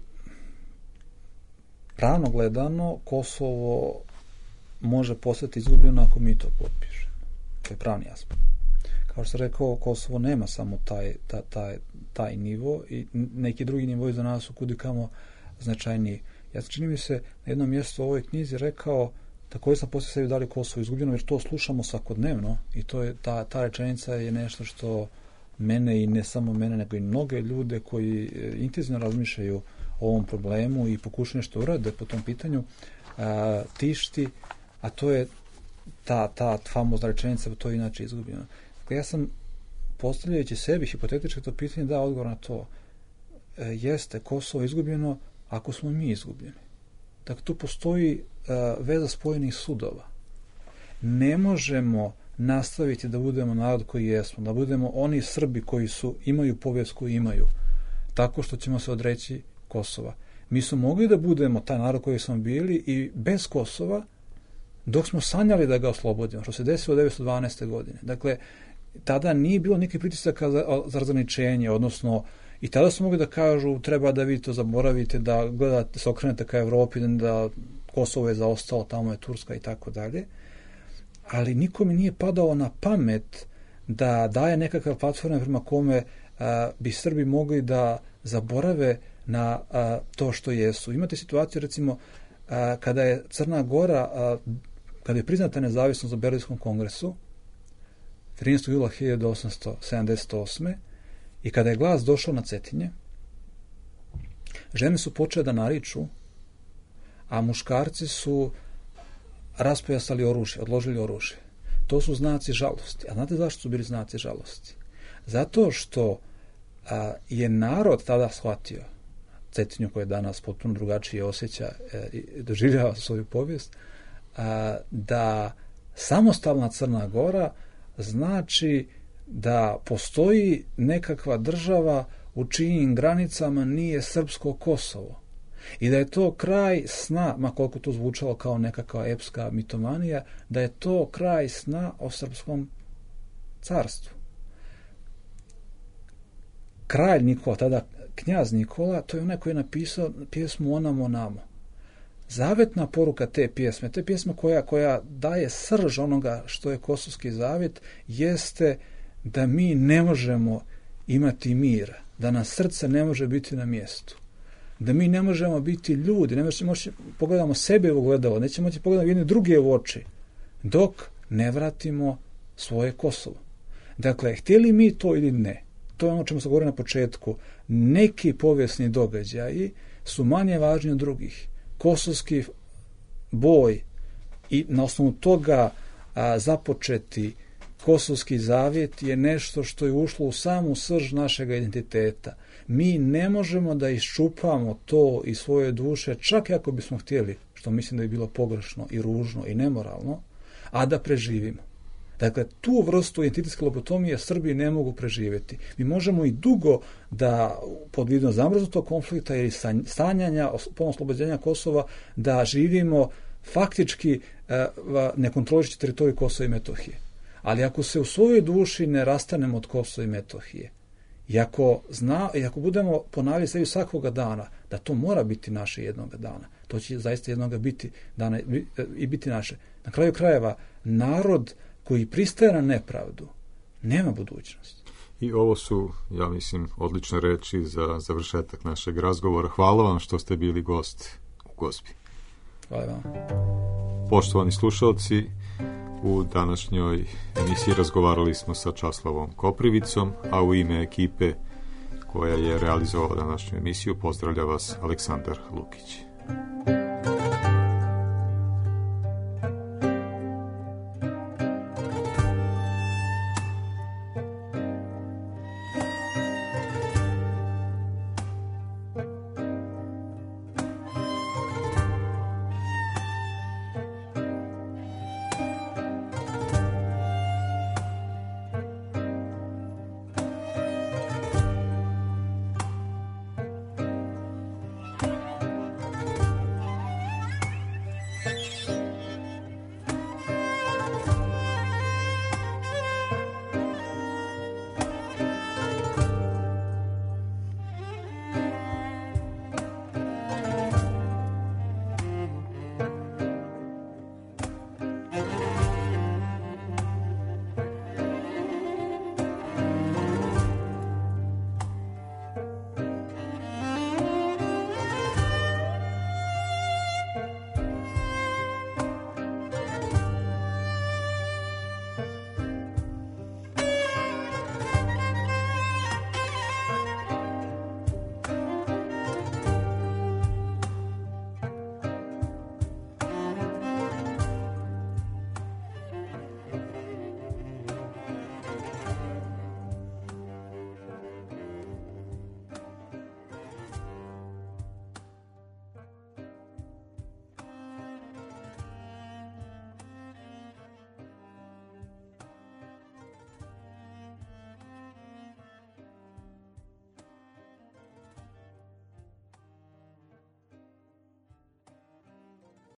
pravno gledano Kosovo može postati izgubljeno ako mi to potpišemo. To je pravni aspekt. Kao što sam rekao, Kosovo nema samo taj, taj, taj, taj nivo i neki drugi nivo za nas su kudikamo značajniji. Ja čini mi se na jednom mjestu u ovoj knjizi rekao, također sam poslije sebi da li Kosovo izgubljeno, jer to slušamo svakodnevno i to je, ta, ta rečenica je nešto što mene i ne samo mene, nego i mnoge ljude koji intenzivno razmišljaju o ovom problemu i pokušaju nešto urade po tom pitanju, a, tišti, a to je ta, ta famozna rečenica, to je inače izgubljeno. Dakle, ja sam postavljajući sebi hipotetički to pitanje da odgovor na to e, jeste Kosovo izgubljeno ako smo mi izgubljeni. Dakle, tu postoji uh, veza spojenih sudova. Ne možemo nastaviti da budemo narod koji jesmo, da budemo oni Srbi koji su imaju povijest koju imaju, tako što ćemo se odreći Kosova. Mi smo mogli da budemo taj narod koji smo bili i bez Kosova, dok smo sanjali da ga oslobodimo, što se desilo devetsto dvanaeste. godine. Dakle, tada nije bilo nikakvih pritisaka za, za razgraničenje, odnosno i tada su mogli da kažu treba da vi to zaboravite, da gledate, se okrenete ka Evropi, da Kosovo je zaostalo, tamo je Turska i tako dalje. Ali nikome nije padao na pamet da daje nekakav platform prema kome a, bi Srbi mogli da zaborave na a, to što jesu. Imate situaciju, recimo, a, kada je Crna Gora, a, kada je priznata nezavisnost u Berlinskom kongresu, trinaestog jula hiljadu osamsto sedamdeset osme. I kada je glas došao na Cetinje, žene su počele da nariču, a muškarci su raspojasali oružje, odložili oružje. To su znaci žalosti. A znate zašto su bili znaci žalosti? Zato što a, je narod tada shvatio, Cetinju koji je danas potpuno drugačije osjeća e, i doživljava svoju povijest, a, da samostalna Crna Gora znači da postoji nekakva država u čijim granicama nije srpsko Kosovo. I da je to kraj sna, ma koliko to zvučalo kao nekakva epska mitomanija, da je to kraj sna o srpskom carstvu. Kralj Nikola, tada knjaz Nikola, to je onaj koji je napisao pjesmu Onamo Namo. Zavetna poruka te pjesme, te pjesme koja, koja daje srž onoga što je kosovski zavet, jeste da mi ne možemo imati mira, da nam srce ne može biti na mjestu, da mi ne možemo biti ljudi, ne možemo moći pogledamo sebe u ogledalo, nećemo moći pogledati jedne druge u oči, dok ne vratimo svoje Kosovo. Dakle, htjeli mi to ili ne, to je ono o čemu se govori na početku, neki povijesni događaji su manje važni od drugih. Kosovski boj i na osnovu toga a, započeti Kosovski zavjet je nešto što je ušlo u samu srž našeg identiteta. Mi ne možemo da iščupamo to iz svoje duše, čak i ako bismo htjeli, što mislim da je bilo pogrešno i ružno i nemoralno, a da preživimo. Dakle, tu vrstu identitetske lobotomije Srbi ne mogu preživjeti. Mi možemo i dugo da, pod vidom zamrznutog konflikta ili sanjanja, ponovno oslobođenja Kosova, da živimo faktički eh, nekontrolišći teritoriju Kosova i Metohije. Ali ako se u svojoj duši ne rastanemo od Kosova i Metohije, i ako, zna, i ako budemo ponavljati sebi svakoga dana da to mora biti naše jednoga dana, to će zaista jednoga biti dana i biti naše. Na kraju krajeva, narod koji pristaje na nepravdu nema budućnost. I ovo su, ja mislim, odlične reči za završetak našeg razgovora. Hvala vam što ste bili gost u Gozbi. Hvala vam. Poštovani slušalci, u današnjoj emisiji razgovarali smo sa Časlavom Koprivicom, a u ime ekipe koja je realizovala današnju emisiju pozdravlja vas Aleksandar Lukić. Dekad.